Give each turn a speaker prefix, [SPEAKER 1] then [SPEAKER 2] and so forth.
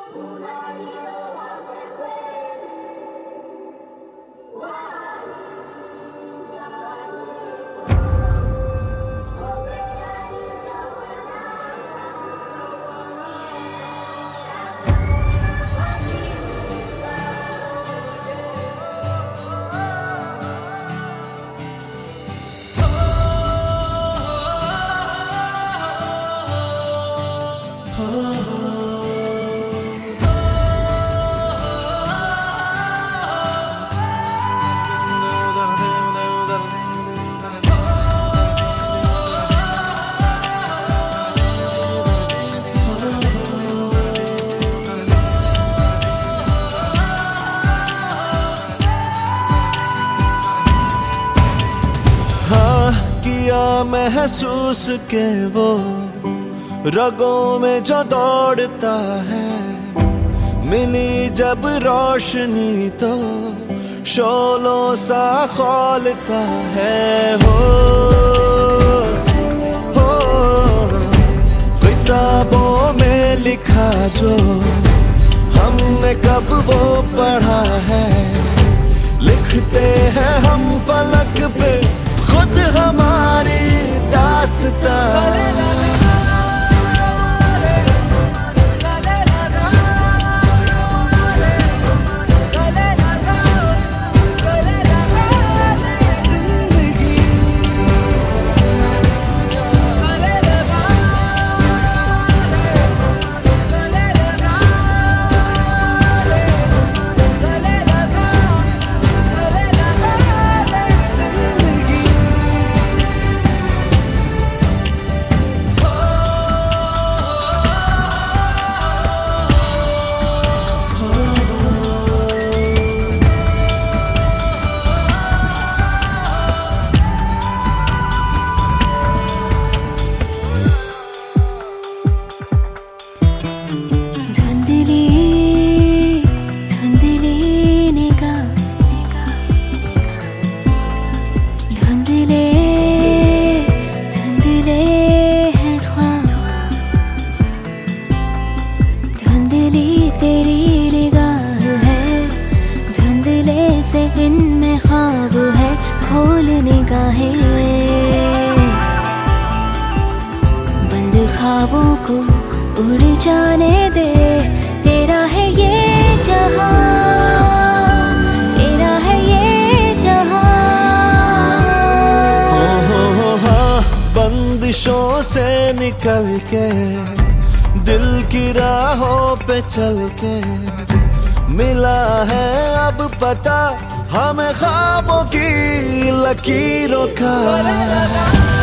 [SPEAKER 1] महसूस के वो रगों में जो दौड़ता है, मिली जब रोशनी तो शोलों सा खौलता है। हो किताबों में लिखा जो हमने कब वो पढ़ा है, लिखते हैं हम फलक पे खुद हमारी दास्तां।
[SPEAKER 2] तेरी निगाह है, धुंधले से इनमें ख्वाब है, खोल निगाहें, बंद ख्वाबों को उड़ जाने दे। तेरा है ये जहां, तेरा है ये जहां।
[SPEAKER 1] हाँ, बंदिशों से निकल के दिल की राहों पे चल के मिला है अब पता हमें ख्वाबों की लकीरों का।